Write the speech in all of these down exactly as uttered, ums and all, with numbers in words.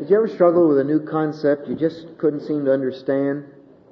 Did you ever struggle with a new concept you just couldn't seem to understand?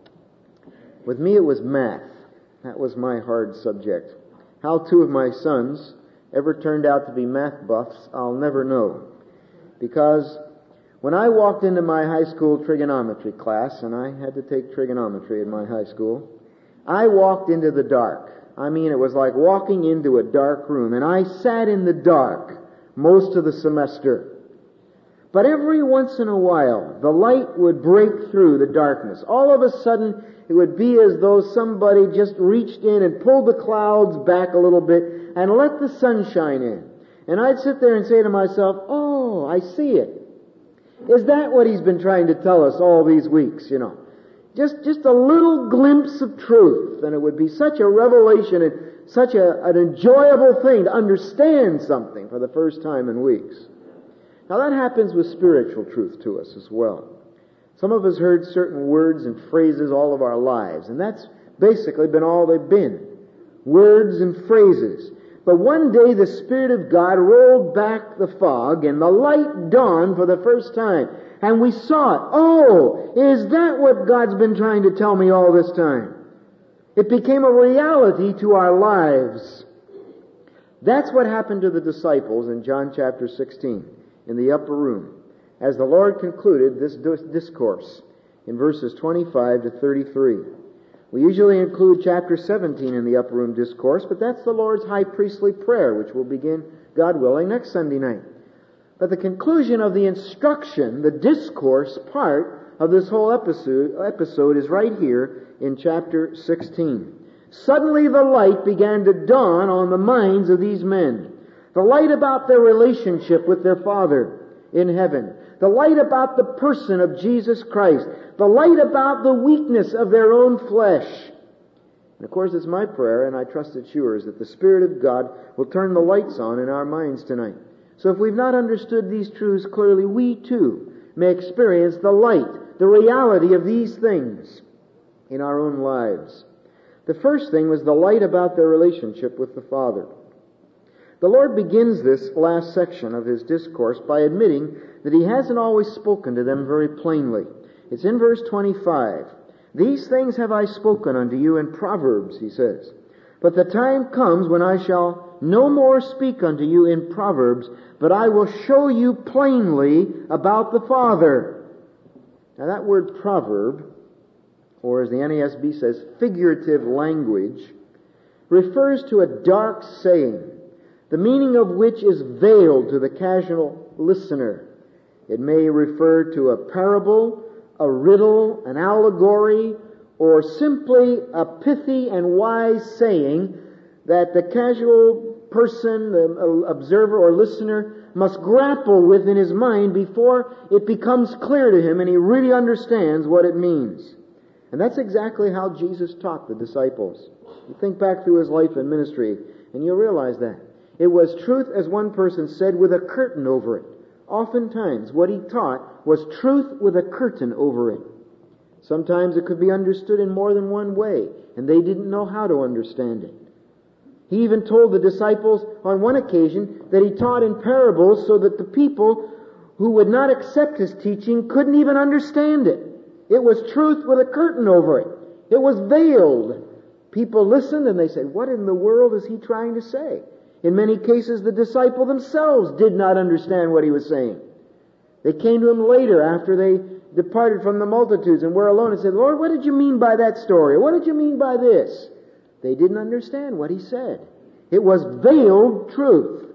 With me, it was math. That was my hard subject. How two of my sons ever turned out to be math buffs, I'll never know. Because when I walked into my high school trigonometry class, and I had to take trigonometry in my high school, I walked into the dark. I mean, it was like walking into a dark room, and I sat in the dark most of the semester. But every once in a while, the light would break through the darkness. All of a sudden, it would be as though somebody just reached in and pulled the clouds back a little bit and let the sunshine in. And I'd sit there and say to myself, oh, I see it. Is that what he's been trying to tell us all these weeks, you know? Just, just a little glimpse of truth, and it would be such a revelation and such a, an enjoyable thing to understand something for the first time in weeks. Now that happens with spiritual truth to us as well. Some of us heard certain words and phrases all of our lives, and that's basically been all they've been. Words and phrases. But one day the Spirit of God rolled back the fog and the light dawned for the first time. And we saw it. Oh, is that what God's been trying to tell me all this time? It became a reality to our lives. That's what happened to the disciples in John chapter sixteen, in the upper room, as the Lord concluded this discourse in verses twenty-five to thirty-three. We usually include chapter seventeen in the upper room discourse, but that's the Lord's high priestly prayer, which will begin, God willing, next Sunday night. But the conclusion of the instruction, the discourse part of this whole episode, episode is right here in chapter sixteen. Suddenly the light began to dawn on the minds of these men. The light about their relationship with their Father in heaven. The light about the person of Jesus Christ. The light about the weakness of their own flesh. And of course, it's my prayer, and I trust it's yours, that the Spirit of God will turn the lights on in our minds tonight. So if we've not understood these truths clearly, we too may experience the light, the reality of these things in our own lives. The first thing was the light about their relationship with the Father. The Lord begins this last section of His discourse by admitting that He hasn't always spoken to them very plainly. It's in verse twenty-five. These things have I spoken unto you in Proverbs, He says. But the time comes when I shall no more speak unto you in Proverbs, but I will show you plainly about the Father. Now that word proverb, or as the N A S B says, figurative language, refers to a dark saying, the meaning of which is veiled to the casual listener. It may refer to a parable, a riddle, an allegory, or simply a pithy and wise saying that the casual person, the observer or listener, must grapple with in his mind before it becomes clear to him and he really understands what it means. And that's exactly how Jesus taught the disciples. You think back through His life and ministry, and you'll realize that. It was truth, as one person said, with a curtain over it. Oftentimes, what He taught was truth with a curtain over it. Sometimes it could be understood in more than one way, and they didn't know how to understand it. He even told the disciples on one occasion that He taught in parables so that the people who would not accept His teaching couldn't even understand it. It was truth with a curtain over it. It was veiled. People listened and they said, what in the world is He trying to say? In many cases, the disciples themselves did not understand what He was saying. They came to Him later after they departed from the multitudes and were alone and said, Lord, what did you mean by that story? What did you mean by this? They didn't understand what He said. It was veiled truth.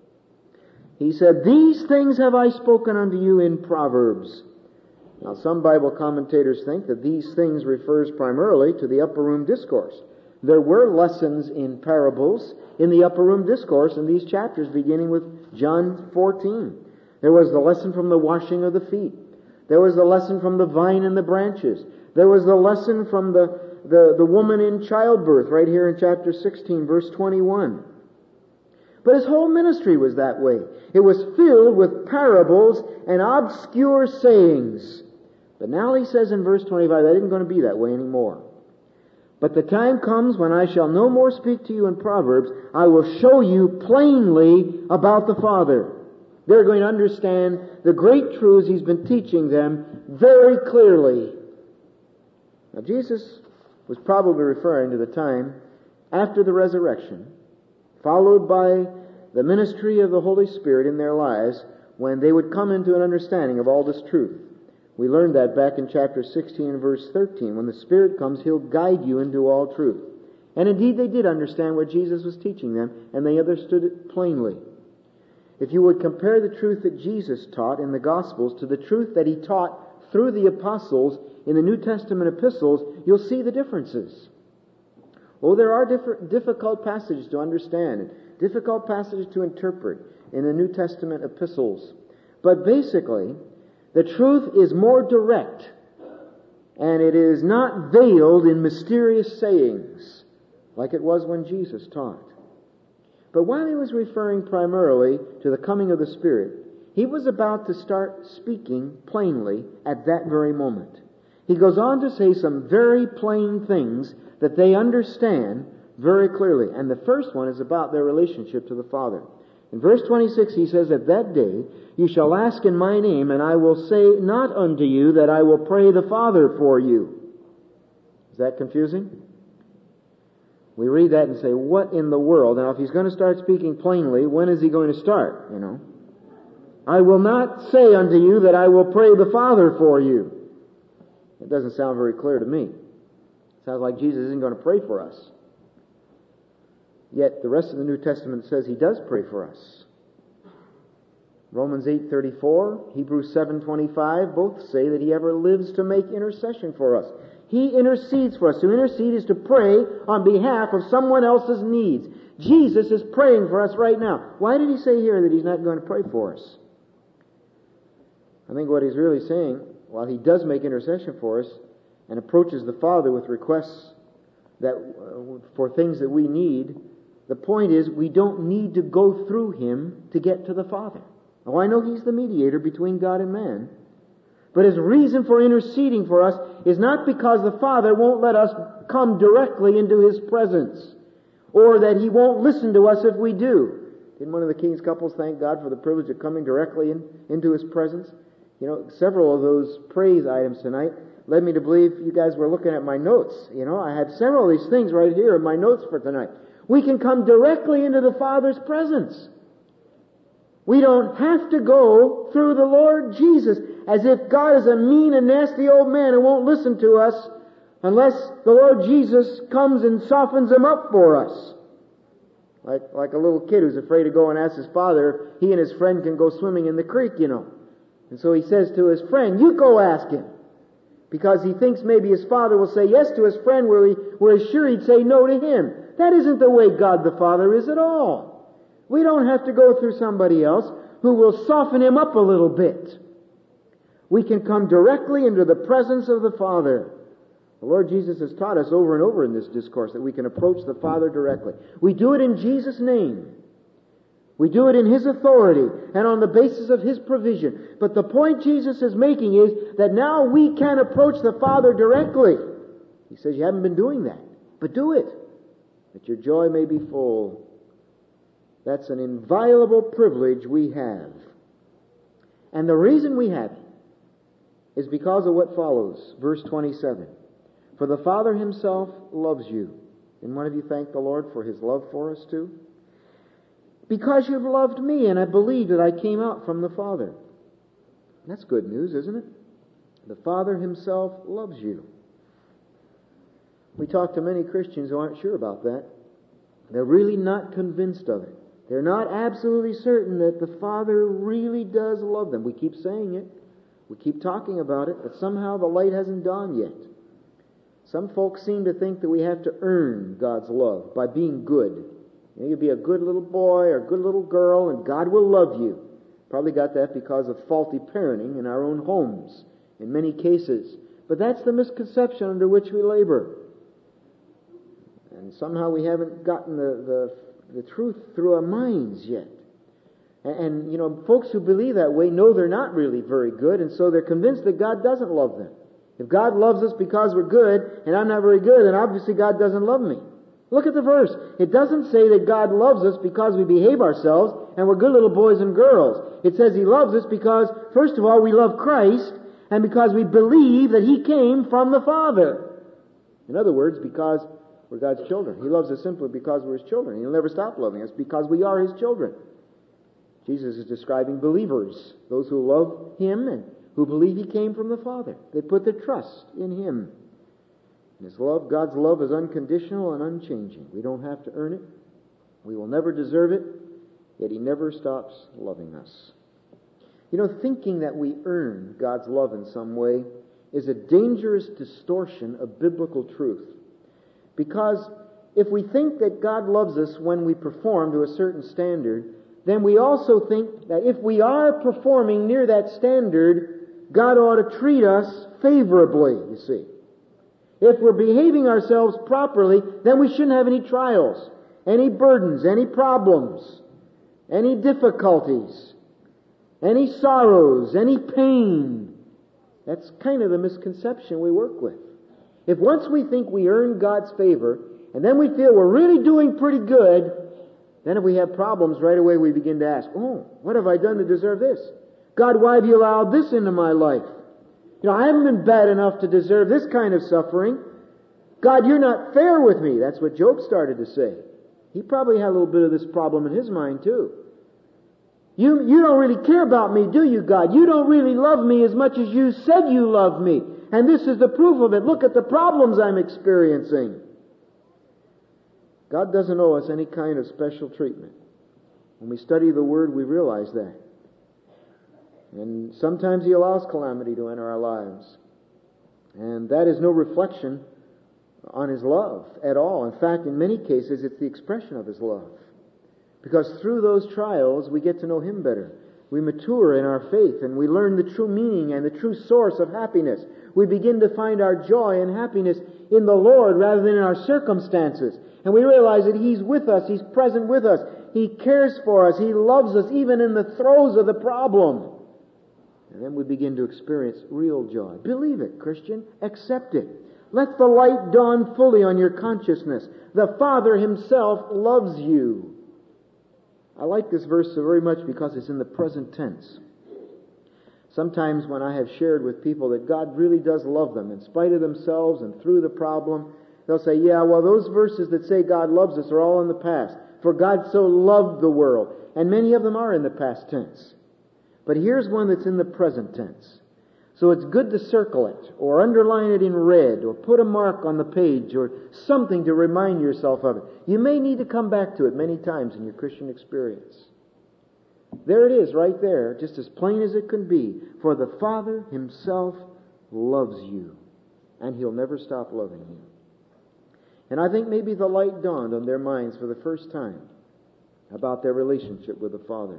He said, these things have I spoken unto you in Proverbs. Now, some Bible commentators think that these things refers primarily to the upper room discourse. There were lessons in parables in the upper room discourse in these chapters, beginning with John fourteen. There was the lesson from the washing of the feet. There was the lesson from the vine and the branches. There was the lesson from the, the, the woman in childbirth, right here in chapter sixteen, verse twenty-one. But His whole ministry was that way. It was filled with parables and obscure sayings. But now He says in verse twenty-five, that isn't going to be that way anymore. But the time comes when I shall no more speak to you in Proverbs. I will show you plainly about the Father. They're going to understand the great truths He's been teaching them very clearly. Now, Jesus was probably referring to the time after the resurrection, followed by the ministry of the Holy Spirit in their lives, when they would come into an understanding of all this truth. We learned that back in chapter sixteen and verse thirteen. When the Spirit comes, He'll guide you into all truth. And indeed they did understand what Jesus was teaching them, and they understood it plainly. If you would compare the truth that Jesus taught in the Gospels to the truth that He taught through the apostles in the New Testament epistles, you'll see the differences. Oh, there are different, difficult passages to understand, difficult passages to interpret in the New Testament epistles. But basically, the truth is more direct, and it is not veiled in mysterious sayings, like it was when Jesus taught. But while He was referring primarily to the coming of the Spirit, He was about to start speaking plainly at that very moment. He goes on to say some very plain things that they understand very clearly. And the first one is about their relationship to the Father. In verse twenty-six, He says, "At that day you shall ask in my name, and I will say not unto you that I will pray the Father for you." Is that confusing? We read that and say, what in the world? Now, if He's going to start speaking plainly, when is He going to start, you know? "I will not say unto you that I will pray the Father for you." It doesn't sound very clear to me. It sounds like Jesus isn't going to pray for us. Yet the rest of the New Testament says He does pray for us. Romans eight thirty-four, Hebrews seven twenty-five, both say that He ever lives to make intercession for us. He intercedes for us. To intercede is to pray on behalf of someone else's needs. Jesus is praying for us right now. Why did He say here that He's not going to pray for us? I think what He's really saying, while He does make intercession for us and approaches the Father with requests that uh, for things that we need, the point is we don't need to go through Him to get to the Father. Now, I know He's the mediator between God and man, but His reason for interceding for us is not because the Father won't let us come directly into His presence, or that He won't listen to us if we do. Didn't one of the King's couples thank God for the privilege of coming directly in, into His presence? You know, several of those praise items tonight led me to believe you guys were looking at my notes. You know, I had several of these things right here in my notes for tonight. We can come directly into the Father's presence. We don't have to go through the Lord Jesus, as if God is a mean and nasty old man who won't listen to us unless the Lord Jesus comes and softens Him up for us. Like, like a little kid who's afraid to go and ask his father if he and his friend can go swimming in the creek, you know. And so he says to his friend, "You go ask him." Because he thinks maybe his father will say yes to his friend, where he, where he's sure he'd say no to him. That isn't the way God the Father is at all. We don't have to go through somebody else who will soften Him up a little bit. We can come directly into the presence of the Father. The Lord Jesus has taught us over and over in this discourse that we can approach the Father directly. We do it in Jesus' name. We do it in His authority and on the basis of His provision. But the point Jesus is making is that now we can approach the Father directly. He says you haven't been doing that, but do it, that your joy may be full. That's an inviolable privilege we have. And the reason we have it is because of what follows. Verse twenty-seven. "For the Father Himself loves you." Didn't one of you thank the Lord for His love for us too? "Because you've loved me, and I believe that I came out from the Father." That's good news, isn't it? The Father Himself loves you. We talk to many Christians who aren't sure about that. They're really not convinced of it. They're not absolutely certain that the Father really does love them. We keep saying it. We keep talking about it, but somehow the light hasn't dawned yet. Some folks seem to think that we have to earn God's love by being good. You know, you'll be a good little boy or a good little girl, and God will love you. Probably got that because of faulty parenting in our own homes, in many cases. But that's the misconception under which we labor. And somehow we haven't gotten the, the, the truth through our minds yet. And, and, you know, folks who believe that way know they're not really very good, and so they're convinced that God doesn't love them. If God loves us because we're good, and I'm not very good, then obviously God doesn't love me. Look at the verse. It doesn't say that God loves us because we behave ourselves and we're good little boys and girls. It says He loves us because, first of all, we love Christ, and because we believe that He came from the Father. In other words, because we're God's children. He loves us simply because we're His children. He'll never stop loving us because we are His children. Jesus is describing believers, those who love Him and who believe He came from the Father. They put their trust in Him. His love, God's love is unconditional and unchanging. We don't have to earn it. We will never deserve it, yet He never stops loving us. You know, thinking that we earn God's love in some way is a dangerous distortion of biblical truth. Because if we think that God loves us when we perform to a certain standard, then we also think that if we are performing near that standard, God ought to treat us favorably, you see. If we're behaving ourselves properly, then we shouldn't have any trials, any burdens, any problems, any difficulties, any sorrows, any pain. That's kind of the misconception we work with. If once we think we earn God's favor, and then we feel we're really doing pretty good, then if we have problems, right away we begin to ask, oh, what have I done to deserve this? God, why have you allowed this into my life? You know, I haven't been bad enough to deserve this kind of suffering. God, you're not fair with me. That's what Job started to say. He probably had a little bit of this problem in his mind too. You, you don't really care about me, do you, God? You don't really love me as much as you said you love me. And this is the proof of it. Look at the problems I'm experiencing. God doesn't owe us any kind of special treatment. When we study the Word, we realize that. And sometimes He allows calamity to enter our lives. And that is no reflection on His love at all. In fact, in many cases, it's the expression of His love. Because through those trials, we get to know Him better. We mature in our faith, and we learn the true meaning and the true source of happiness. We begin to find our joy and happiness in the Lord rather than in our circumstances. And we realize that He's with us, He's present with us, He cares for us, He loves us even in the throes of the problem. And then we begin to experience real joy. Believe it, Christian. Accept it. Let the light dawn fully on your consciousness. The Father Himself loves you. I like this verse so very much because it's in the present tense. Sometimes when I have shared with people that God really does love them in spite of themselves and through the problem, they'll say, yeah, well, those verses that say God loves us are all in the past. For God so loved the world. And many of them are in the past tense. But here's one that's in the present tense. So it's good to circle it, or underline it in red, or put a mark on the page, or something to remind yourself of it. You may need to come back to it many times in your Christian experience. There it is, right there, just as plain as it can be. For the Father Himself loves you, and He'll never stop loving you. And I think maybe the light dawned on their minds for the first time about their relationship with the Father.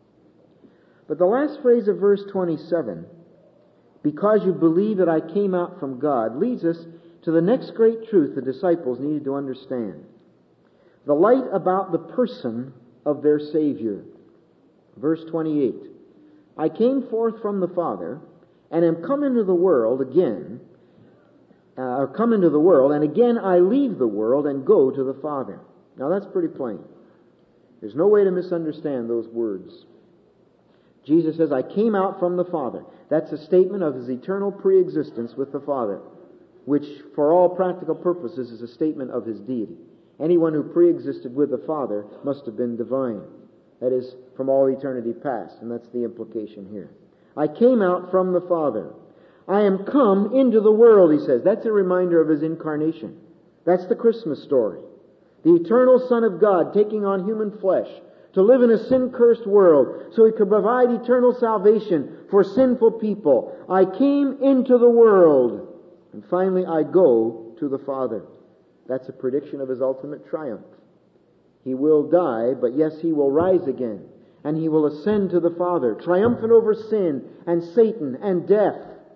But the last phrase of verse twenty-seven, because you believe that I came out from God, leads us to the next great truth the disciples needed to understand. The light about the person of their Savior. Verse twenty-eight, I came forth from the Father, and am come into the world again, uh, or come into the world, and again I leave the world and go to the Father. Now that's pretty plain. There's no way to misunderstand those words. Jesus says, I came out from the Father. That's a statement of His eternal preexistence with the Father, which for all practical purposes is a statement of His deity. Anyone who preexisted with the Father must have been divine. That is, from all eternity past, and that's the implication here. I came out from the Father. I am come into the world, He says. That's a reminder of His incarnation. That's the Christmas story. The eternal Son of God taking on human flesh to live in a sin-cursed world so He could provide eternal salvation for sinful people. I came into the world, and finally I go to the Father. That's a prediction of His ultimate triumph. He will die, but yes, He will rise again, and He will ascend to the Father, triumphant over sin and Satan and death.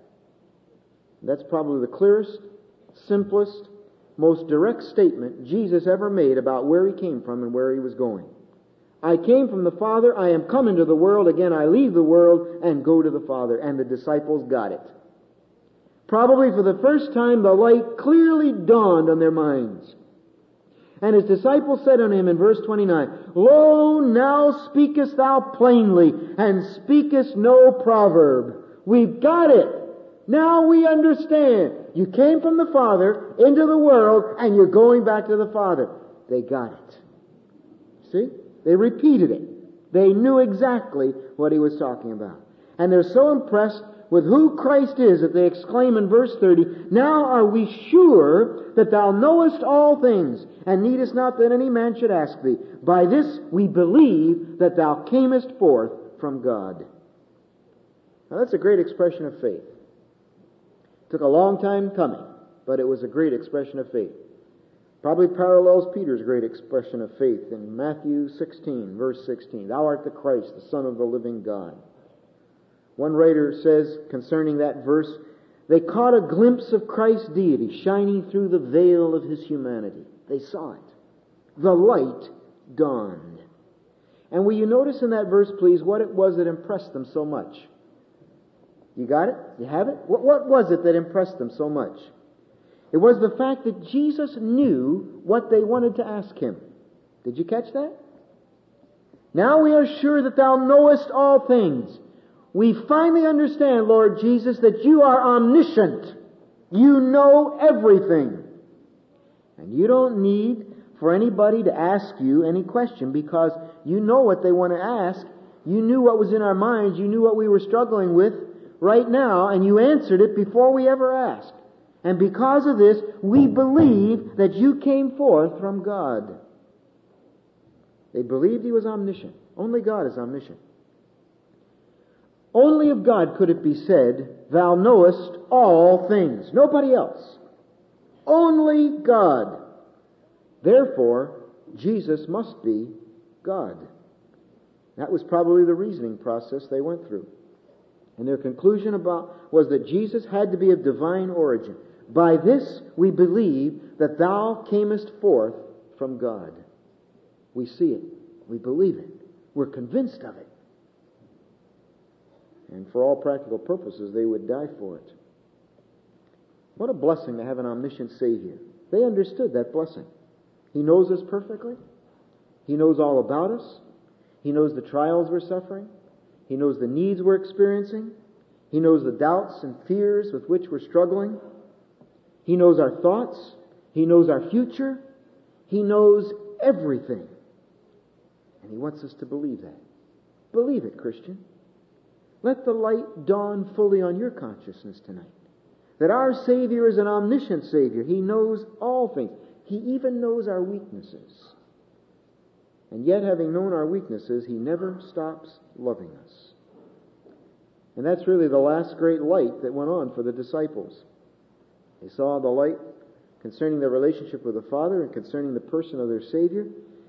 That's probably the clearest, simplest, most direct statement Jesus ever made about where He came from and where He was going. I came from the Father, I am come into the world, again I leave the world and go to the Father. And the disciples got it. Probably for the first time the light clearly dawned on their minds. And his disciples said unto him in verse twenty-nine, Lo, now speakest thou plainly, and speakest no proverb. We've got it. Now we understand. You came from the Father into the world, and you're going back to the Father. They got it. See? They repeated it. They knew exactly what he was talking about. And they're so impressed with who Christ is that they exclaim in verse thirty, Now are we sure that thou knowest all things, and needest not that any man should ask thee. By this we believe that thou camest forth from God. Now that's a great expression of faith. It took a long time coming, but it was a great expression of faith. Probably parallels Peter's great expression of faith in Matthew sixteen, verse sixteen. Thou art the Christ, the Son of the living God. One writer says concerning that verse, they caught a glimpse of Christ's deity shining through the veil of his humanity. They saw it. The light dawned. And will you notice in that verse, please, what it was that impressed them so much? You got it? You have it? What, what was it that impressed them so much? It was the fact that Jesus knew what they wanted to ask him. Did you catch that? Now we are sure that thou knowest all things. We finally understand, Lord Jesus, that you are omniscient. You know everything. And you don't need for anybody to ask you any question because you know what they want to ask. You knew what was in our minds. You knew what we were struggling with right now, and you answered it before we ever asked. And because of this, we believe that you came forth from God. They believed he was omniscient. Only God is omniscient. Only of God could it be said, Thou knowest all things. Nobody else. Only God. Therefore, Jesus must be God. That was probably the reasoning process they went through. And their conclusion about was that Jesus had to be of divine origin. By this we believe that thou camest forth from God. We see it. We believe it. We're convinced of it. And for all practical purposes, they would die for it. What a blessing to have an omniscient Savior. They understood that blessing. He knows us perfectly. He knows all about us. He knows the trials we're suffering. He knows the needs we're experiencing. He knows the doubts and fears with which we're struggling. He knows our thoughts. He knows our future. He knows everything. And He wants us to believe that. Believe it, Christian. Let the light dawn fully on your consciousness tonight. That our Savior is an omniscient Savior. He knows all things. He even knows our weaknesses. And yet, having known our weaknesses, He never stops loving us. And that's really the last great light that went on for the disciples. They saw the light concerning their relationship with the Father and concerning the person of their Savior.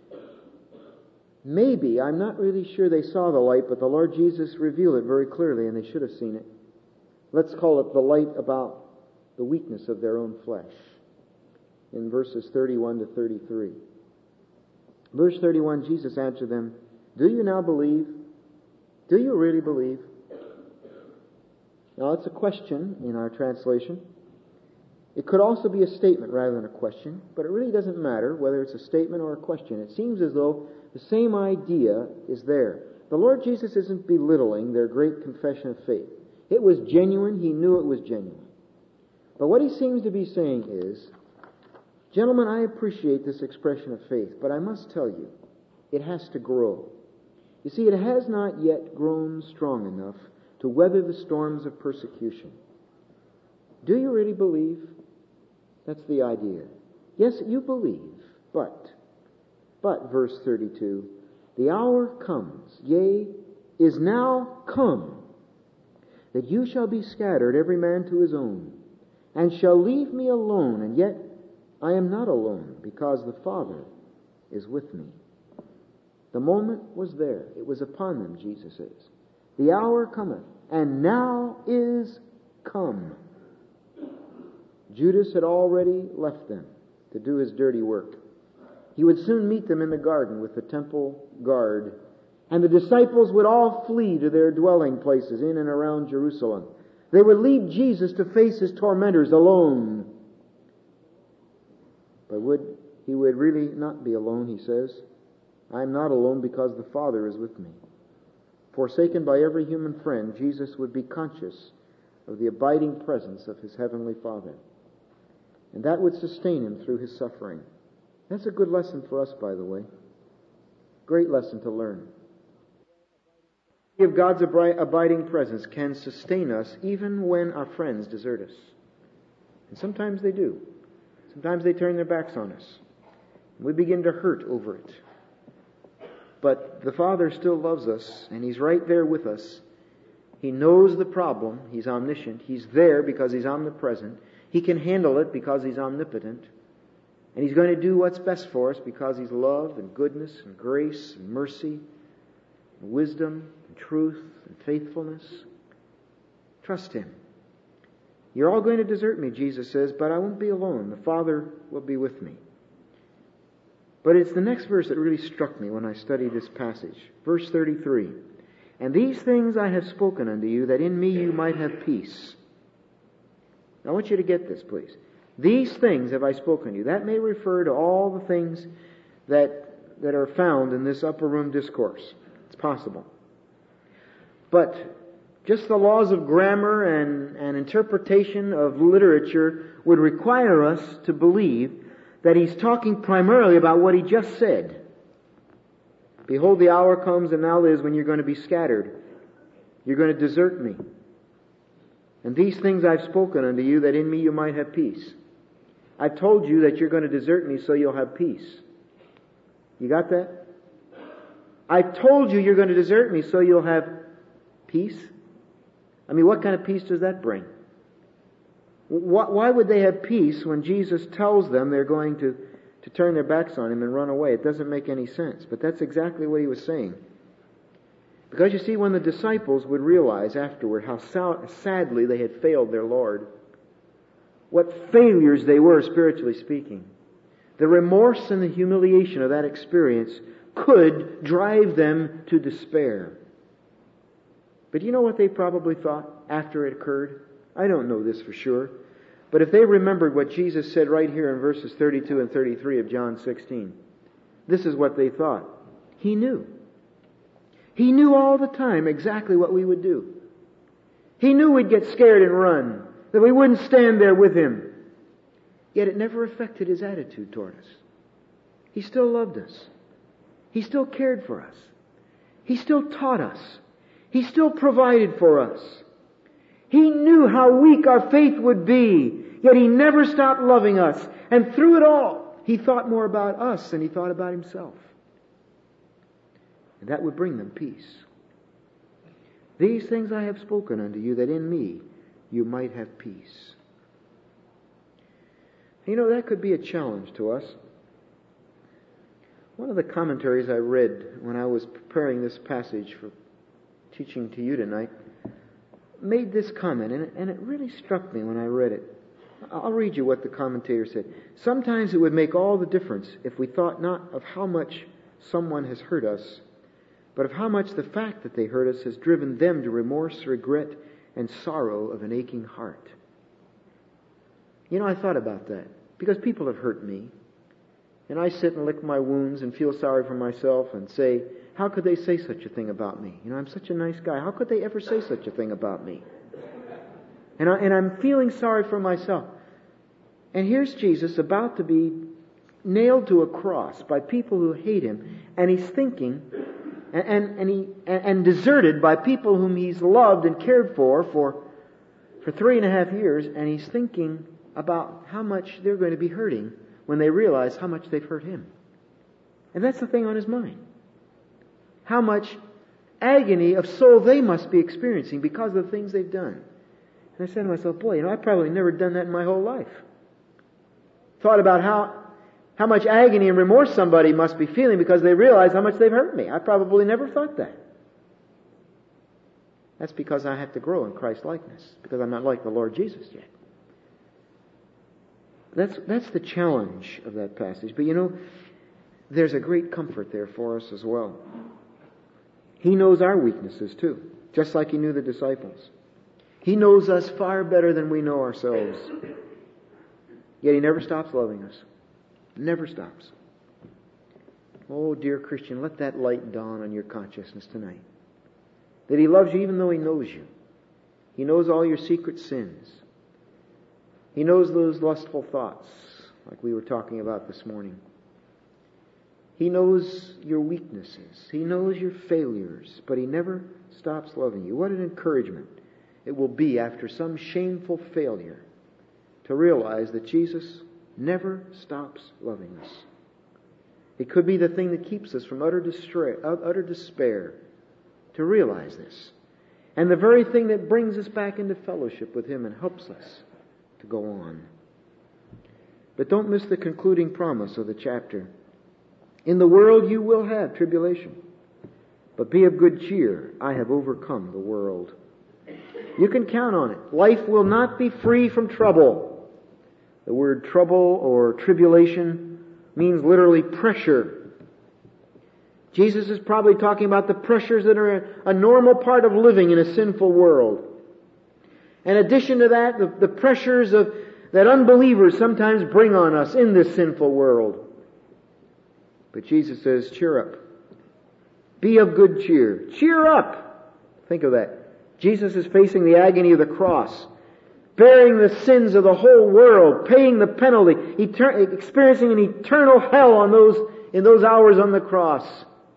Maybe, I'm not really sure they saw the light, but the Lord Jesus revealed it very clearly, and they should have seen it. Let's call it the light about the weakness of their own flesh. In verses thirty-one to thirty-three. Verse thirty-one, Jesus answered them, Do you now believe? Do you really believe? Now, it's a question in our translation. It could also be a statement rather than a question, but it really doesn't matter whether it's a statement or a question. It seems as though the same idea is there. The Lord Jesus isn't belittling their great confession of faith. It was genuine. He knew it was genuine. But what He seems to be saying is, gentlemen, I appreciate this expression of faith, but I must tell you, it has to grow. You see, it has not yet grown strong enough to weather the storms of persecution. Do you really believe? That's the idea. Yes, you believe, but, but, verse thirty-two, the hour comes, yea, is now come, that you shall be scattered, every man to his own, and shall leave me alone, and yet I am not alone, because the Father is with me. The moment was there. It was upon them, Jesus says. The hour cometh, and now is come. Judas had already left them to do his dirty work. He would soon meet them in the garden with the temple guard, and the disciples would all flee to their dwelling places in and around Jerusalem. They would leave Jesus to face his tormentors alone. But would he would really not be alone, he says. I am not alone because the Father is with me. Forsaken by every human friend, Jesus would be conscious of the abiding presence of his heavenly Father. And that would sustain him through his suffering. That's a good lesson for us, by the way. Great lesson to learn. If God's abiding presence can sustain us even when our friends desert us. And sometimes they do. Sometimes they turn their backs on us. We begin to hurt over it. But the Father still loves us, and He's right there with us. He knows the problem. He's omniscient. He's there because He's omnipresent. He can handle it because He's omnipotent. And He's going to do what's best for us because He's love and goodness and grace and mercy and wisdom and truth and faithfulness. Trust Him. You're all going to desert me, Jesus says, but I won't be alone. The Father will be with me. But it's the next verse that really struck me when I studied this passage. Verse thirty-three. And these things I have spoken unto you, that in me you might have peace. Now, I want you to get this, please. These things have I spoken to you. That may refer to all the things that, that are found in this upper room discourse. It's possible. But just the laws of grammar and, and interpretation of literature would require us to believe that he's talking primarily about what he just said. Behold, the hour comes and now is when you're going to be scattered. You're going to desert me. And these things I've spoken unto you, that in me you might have peace. I've told you that you're going to desert me so you'll have peace. You got that? I've told you you're going to desert me so you'll have peace. I mean, what kind of peace does that bring? Why would they have peace when Jesus tells them they're going to, to turn their backs on Him and run away? It doesn't make any sense. But that's exactly what He was saying. Because you see, when the disciples would realize afterward how sadly they had failed their Lord, what failures they were spiritually speaking, the remorse and the humiliation of that experience could drive them to despair. But you know what they probably thought after it occurred? I don't know this for sure. But if they remembered what Jesus said right here in verses thirty-two and thirty-three of John sixteen, this is what they thought. He knew. He knew all the time exactly what we would do. He knew we'd get scared and run, that we wouldn't stand there with Him. Yet it never affected His attitude toward us. He still loved us. He still cared for us. He still taught us. He still provided for us. He knew how weak our faith would be, yet He never stopped loving us. And through it all, He thought more about us than He thought about Himself. And that would bring them peace. These things I have spoken unto you, that in me you might have peace. You know, that could be a challenge to us. One of the commentaries I read when I was preparing this passage for teaching to you tonight made this comment, and it, and it really struck me when I read it. I'll read you what the commentator said. Sometimes it would make all the difference if we thought not of how much someone has hurt us, but of how much the fact that they hurt us has driven them to remorse, regret, and sorrow of an aching heart. You know, I thought about that, because people have hurt me. And I sit and lick my wounds and feel sorry for myself and say, how could they say such a thing about me? You know, I'm such a nice guy. How could they ever say such a thing about me? And, I, and I'm feeling sorry for myself. And here's Jesus about to be nailed to a cross by people who hate Him. And He's thinking, and, and, and, he, and, and deserted by people whom He's loved and cared for, for for three and a half years. And He's thinking about how much they're going to be hurting when they realize how much they've hurt Him. And that's the thing on His mind. How much agony of soul they must be experiencing because of the things they've done. And I said to myself, boy, you know, I've probably never done that in my whole life. Thought about how how much agony and remorse somebody must be feeling because they realize how much they've hurt me. I probably never thought that. That's because I have to grow in Christ's likeness, because I'm not like the Lord Jesus yet. That's that's the challenge of that passage. But you know, there's a great comfort there for us as well. He knows our weaknesses too, just like He knew the disciples. He knows us far better than we know ourselves. Yet He never stops loving us. Never stops. Oh, dear Christian, let that light dawn on your consciousness tonight. That He loves you even though He knows you. He knows all your secret sins. He knows those lustful thoughts, like we were talking about this morning. He knows your weaknesses. He knows your failures, but He never stops loving you. What an encouragement it will be after some shameful failure to realize that Jesus never stops loving us. It could be the thing that keeps us from utter despair, utter despair to realize this. And the very thing that brings us back into fellowship with Him and helps us to go on. But don't miss the concluding promise of the chapter. In the world you will have tribulation, but be of good cheer. I have overcome the world. You can count on it. Life will not be free from trouble. The word trouble or tribulation means literally pressure. Jesus is probably talking about the pressures that are a normal part of living in a sinful world. In addition to that, the, the pressures of that unbelievers sometimes bring on us in this sinful world. But Jesus says, cheer up. Be of good cheer. Cheer up. Think of that. Jesus is facing the agony of the cross, bearing the sins of the whole world, paying the penalty, etern- experiencing an eternal hell on those in those hours on the cross.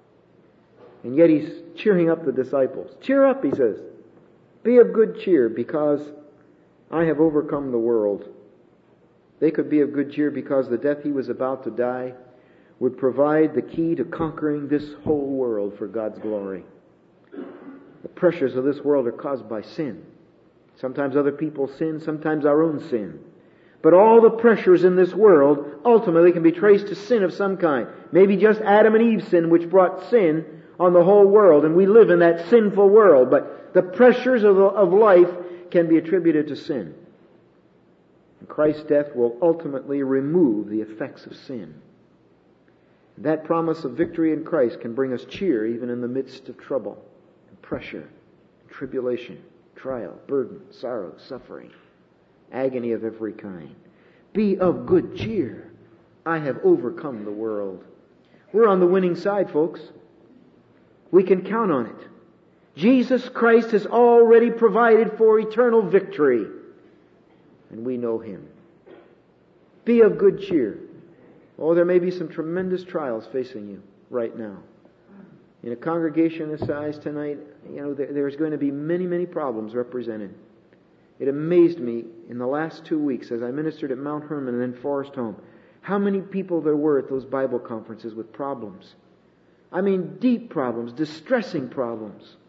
And yet He's cheering up the disciples. Cheer up, He says. Be of good cheer because I have overcome the world. They could be of good cheer because the death He was about to die would provide the key to conquering this whole world for God's glory. The pressures of this world are caused by sin. Sometimes other people's sin, sometimes our own sin. But all the pressures in this world ultimately can be traced to sin of some kind. Maybe just Adam and Eve's sin, which brought sin on the whole world, and we live in that sinful world. But the pressures of, of life can be attributed to sin. And Christ's death will ultimately remove the effects of sin. That promise of victory in Christ can bring us cheer even in the midst of trouble, and pressure, tribulation, trial, burden, sorrow, suffering, agony of every kind. Be of good cheer. I have overcome the world. We're on the winning side, folks. We can count on it. Jesus Christ has already provided for eternal victory, and we know Him. Be of good cheer. Oh, there may be some tremendous trials facing you right now. In a congregation this size tonight, you know, there, there's going to be many, many problems represented. It amazed me in the last two weeks as I ministered at Mount Hermon and then Forest Home, how many people there were at those Bible conferences with problems. I mean, deep problems, distressing problems.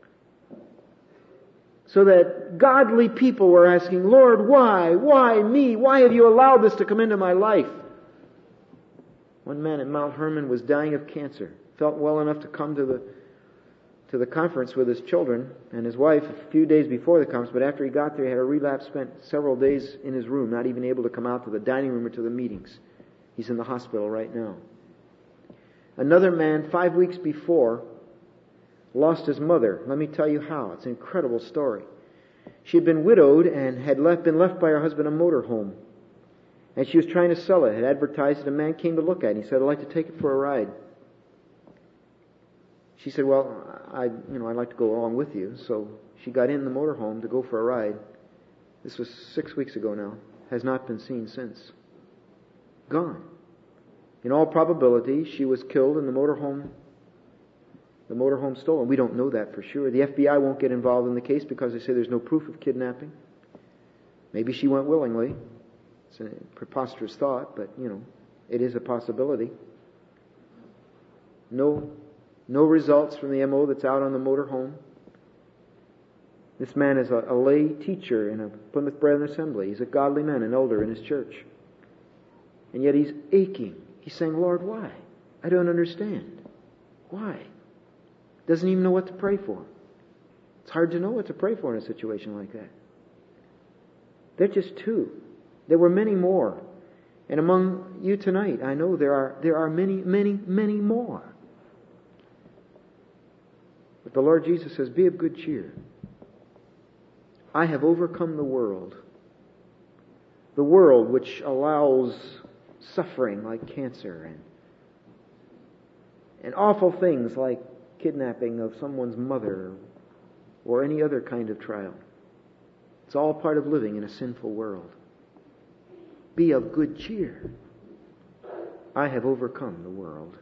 So that godly people were asking, Lord, why? Why me? Why have you allowed this to come into my life? One man at Mount Hermon was dying of cancer. Felt well enough to come to the to the conference with his children and his wife a few days before the conference, but after he got there, he had a relapse, spent several days in his room, not even able to come out to the dining room or to the meetings. He's in the hospital right now. Another man, five weeks before, lost his mother. Let me tell you how. It's an incredible story. She had been widowed and had left, been left by her husband a motorhome. And she was trying to sell it, had advertised it. A man came to look at it. He said, I'd like to take it for a ride. She said, well, I, you know, I'd like to go along with you. So she got in the motorhome to go for a ride. This was six weeks ago now. Has not been seen since. Gone. In all probability, she was killed in the motorhome. The motorhome stolen. We don't know that for sure. The F B I won't get involved in the case because they say there's no proof of kidnapping. Maybe she went willingly. It's a preposterous thought, but, you know, it is a possibility. No, no results from the M O that's out on the motorhome. This man is a, a lay teacher in a Plymouth Brethren Assembly. He's a godly man, an elder in his church. And yet he's aching. He's saying, Lord, why? I don't understand. Why? Doesn't even know what to pray for. It's hard to know what to pray for in a situation like that. They're just two. There were many more. And among you tonight, I know there are there are many, many, many more. But the Lord Jesus says, be of good cheer. I have overcome the world. The world which allows suffering like cancer and, and awful things like kidnapping of someone's mother or any other kind of trial. It's all part of living in a sinful world. Be of good cheer. I have overcome the world.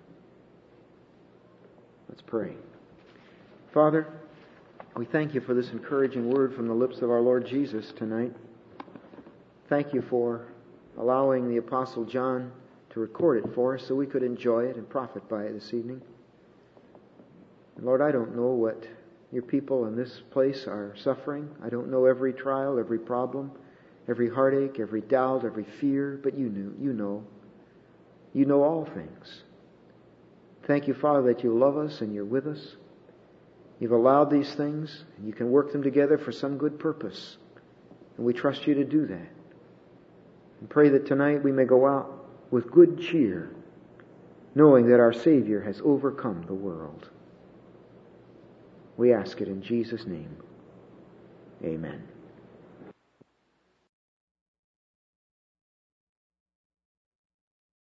Let's pray. Father, we thank you for this encouraging word from the lips of our Lord Jesus tonight. Thank you for allowing the Apostle John to record it for us so we could enjoy it and profit by it this evening. And Lord, I don't know what your people in this place are suffering. I don't know every trial, every problem, every heartache, every doubt, every fear, but you knew, you know. You know all things. Thank you, Father, that you love us and you're with us. You've allowed these things, and you can work them together for some good purpose. And we trust you to do that. And pray that tonight we may go out with good cheer, knowing that our Savior has overcome the world. We ask it in Jesus' name. Amen.